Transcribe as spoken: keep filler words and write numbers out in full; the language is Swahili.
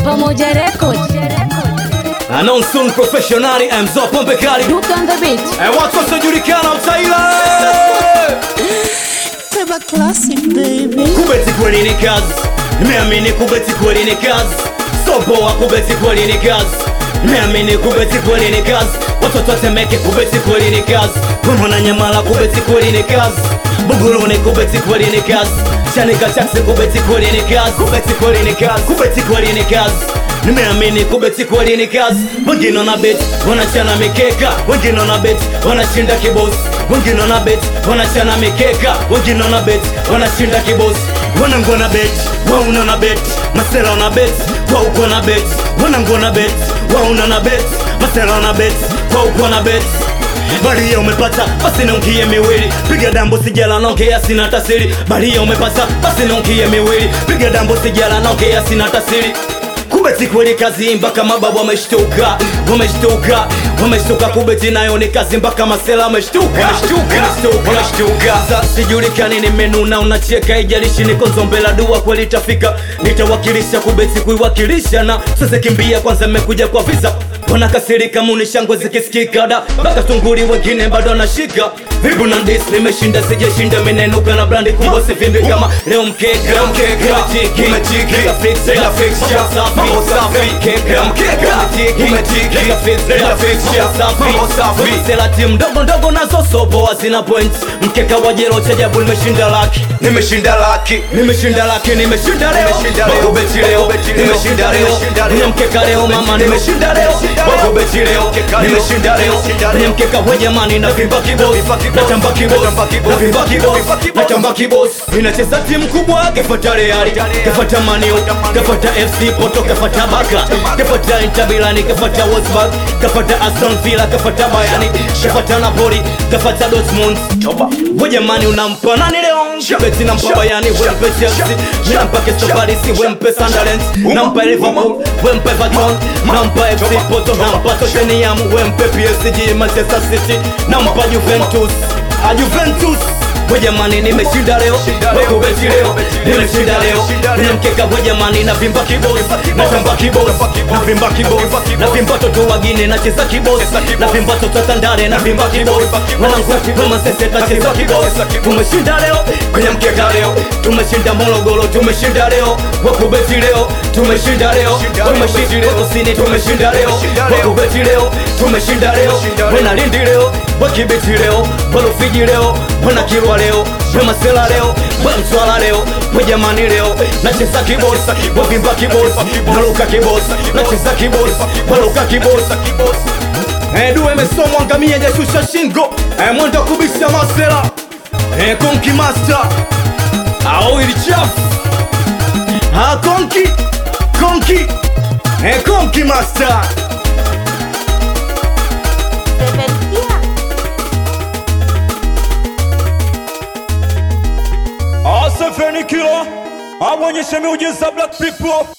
Pamoja Record. Anonsun professionali Mzo Pombe Kali Duke on the beat. E watu wasiojulikana utaila Teba classic baby. Kubeti kweli ni kazi, nimeamini kubeti kweli ni kazi. Soboa kubeti kweli ni kazi, nimeamini kubeti kweli ni kazi. Watoto watemeke kubeti kweli ni kazi. Kumona Nyamala kubeti kweli ni kazi. Buguruni kubeti kweli ni kazi. Chanika Chaksi kubeti kweli ni kazi. Kubeti kweli ni kazi, kubeti kweli ni kazi. Nimeamini kubeti kweli ni kazi. Wengine wana bet, wanachana mikeka. Wengine wana bet, wanashinda kibosi. Wengine wana bet, wanachana mikeka. Wengine wana bet, wanashinda kibosi. Wanangu wana bet, wao una bet. Masela wana bet, wao uko na bet. Wanangu wana bet, wao una bet. Masela wana bet, wao uko na bet. Baria umepata, basi naungie miwili. Piga dambo sijala naongea sina tasiri. Baria umepata, basi naungie miwili. Piga dambo sijala naongea sina tasiri. Kubeti kweli kazi mpaka mababu wameshtuka. Wameshtuka, wameshtuka kubeti nayo ni kazi mpaka masela wameshtuka. Wameshtuka, wameshtuka. Sasa sijulikani nimenuna unacheka ijalishi niko Nzombela dua kweli tafika. Nitawakilisha kubeti kuiwakilisha na sasa kimbia kwanza mmekuja kwa visa. Wanakasirika muni shangwe zikisikika da baka tunguri wengine bado anashika. Vibu na dis nimeshinda sijeshinda minenuka na brandi kubwa sivimbi kama leo mkeka. Leo mkeka, umetiki, umetiki, kika fix, kika fix, kika safi, mambo safi. Keka, mkeka, umetiki, umetiki, kika fix, kika fix, kika safi, mambo safi. Sela timu ndogo ndogo nazo sobo hazina point. Mkeka wa jelo chajabu nimeshinda laki. Nimeshinda laki, nimeshinda laki, nimeshinda leo. Wako beti leo, nimeshinda leo. Nina mkeka leo mama nimeshinda leo. Wako beti leo, nimeshinda leo. Nina mkeka wa jamani na vimba kibosi. Natamba kibosi, navimba kibosi, natamba kibosi. Ninacheza timu kubwa, kefata Reali, kefata Manio, kefata F C Porto, kefata Barca, kefata Inter Milan, kefata Wolfsburg, kefata Aston Villa, kefata Bayern, kefata Napoli, kefata Dortmund. Wajamani unampa nani leo? Beti nampa Bayern, wempe Chelsea, nampa Crystal Palace, wempe Sunderland, nampa Liverpool, wempe Everton, nampa F C Porto, nampa Tottenham, wempe P S G, Manchester City, nampa Juventus. A Juventus. Wajamani nimeshinda leo. Wako beti leo, nimeshinda leo. Nina mkeka wajamani na vimba kibosi. Natamba kibosi, na vimba kibosi. Na vimba toto wagine na cheza kibosi. Na vimba toto Tandale na vimba kibosi. Wanangu kama sese kacheza kibosi. Tumeshinda leo, kwenye mkeka leo. Tumeshinda Morogoro, tumeshinda leo. Wako beti leo, tumeshinda leo. Tumeshinda leo, kusini tumeshinda leo. Wako beti leo, tumeshinda leo. Wana Lindi leo, wakibeti leo. Walufiji leo, wana Kilwa leo, Masela leo, Mtwara leo, wajamani leo. Nacheza kibosi, wavimba kibosi, naluka kibosi. Nacheza kibosi, waluka kibosi. Eh, duwe mesomwa ngamia jashusha shingo. Eh, mwendo kubisha Masela. Eh, Konki Master. Ao ili chafu. Ha, Konki, Konki. Eh, Konki Master. Asafeni kilo, awonyeshe miujiza black people.